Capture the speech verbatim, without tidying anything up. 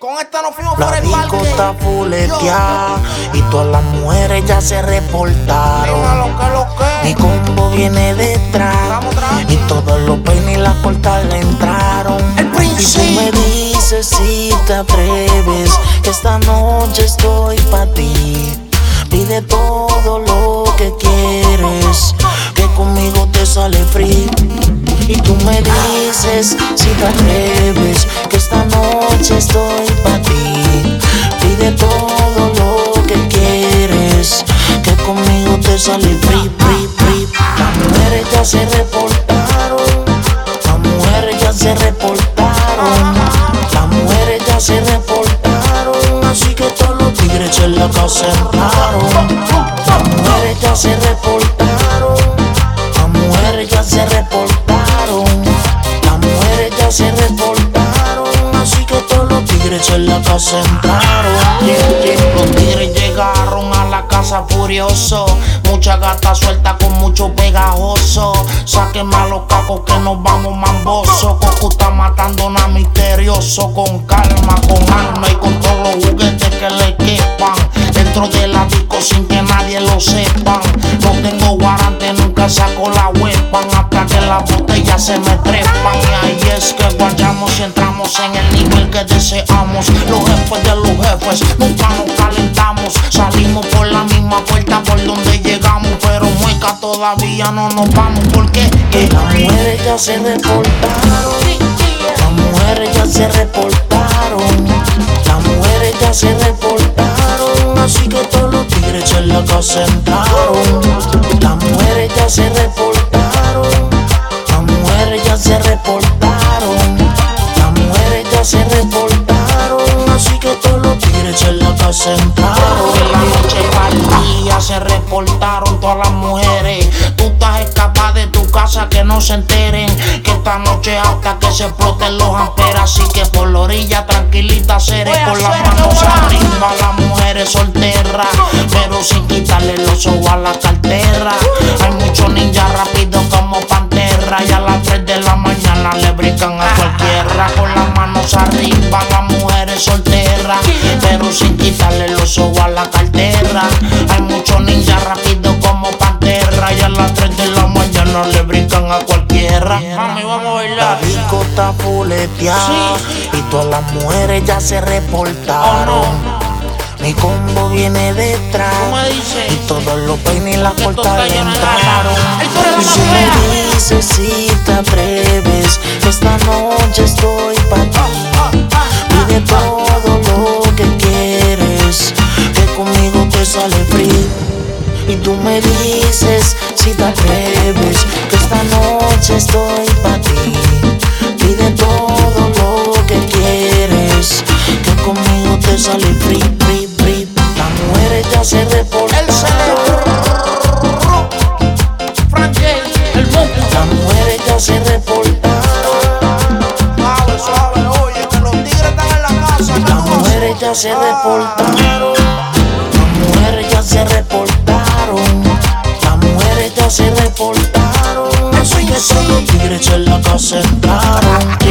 Con esta nos fuimos La por el disco parque. está fuleteada y todas las mujeres ya se reportaron. Dímelo, que lo que. Mi combo viene detrás Estamos tranqui. y todos los peines y las puertas le entraron. El príncipe. Y tú me dices si te atreves, que esta noche estoy pa' ti. Pide todo lo que quieres, que conmigo te sale free. Y tú me dices si te atreves, que esta noche estoy pa' ti. Pide todo lo que quieres, que conmigo te sale free, free, free. Las mujeres ya se reportaron, las mujeres ya se reportaron, las mujeres ya se reportaron, así que todos los tigres en la casa entraron. Las mujeres ya se reportaron, las mujeres ya se reportaron, las mujeres ya se reportaron, así que todos los tigres en la casa entraron. Yeah, yeah. Los tigres llegaron a la casa furioso, mucha gata suelta con mucho pegajoso. Sáquenme a los cacos que nos vamos mamboso. Coco está matando nada misterioso, con calma, con alma y con todos los juguetes que le quepan dentro de la disco sin que nadie lo sepan. No tengo guarante, nunca saco la weapon hasta que las botellas se me trepan. Y ahí es que guayamos y entramos en el nivel que deseamos. Los jefes de los jefes, nunca nos calentamos. Salimos por la misma puerta por donde llegamos, pero mueca todavía no nos vamos. Porque que las mujeres ya se reportaron, las mujeres ya se reportaron, las mujeres ya se reportaron, así que todos los tigres en la casa entraron. Las mujeres ya se reportaron, las mujeres ya se reportaron, las mujeres ya se reportaron, así que todos los tigres en la casa entraron. En la noche para el día se reportaron todas las mujeres. Tú estás escapada de tu casa, que no se enteren que esta noche hasta que se exploten los amperes. Así que por la orilla tranquilita seré, con las manos arriba las mujeres solteras, pero sin quitarle los ojos a la cartera. Hay muchos ninjas rápidos como pantera, y a las tres de la mañana le brincan a cualquiera. Con las manos arriba las mujeres solteras, pero sin quitarle los ojos a la cartera. Hay muchos ninjas rápidos como pantera, y a las tres de la mañana le brincan a cualquiera. Mami, vamos a bailar. La disco está fuleteada, sí, y todas las mujeres ya se reportaron. Oh, no. Mi combo viene detrás, ¿Cómo dice? y todos los peines y las Que esto puertas está le lleno de entraron. gata. El toro de Y la si fea. me dices si te atreves, que esta noche estoy pa' ti. Pide todo lo que quieres, que conmigo te sale free. Y tú me dices si te atreves, que esta noche estoy pa' ti. Pide todo lo que quieres, que conmigo te sale free, free, free. Las mujeres ya se El reportaron, cerebro. Frankie, el monstruo. las mujeres ya se reportaron, Suave, suave, oye, que los tigres están en la casa. que las no mujeres ya se reportaron, las mujeres ya se reportaron, las mujeres ya se reportaron, así que todos los tigres en la casa entraron.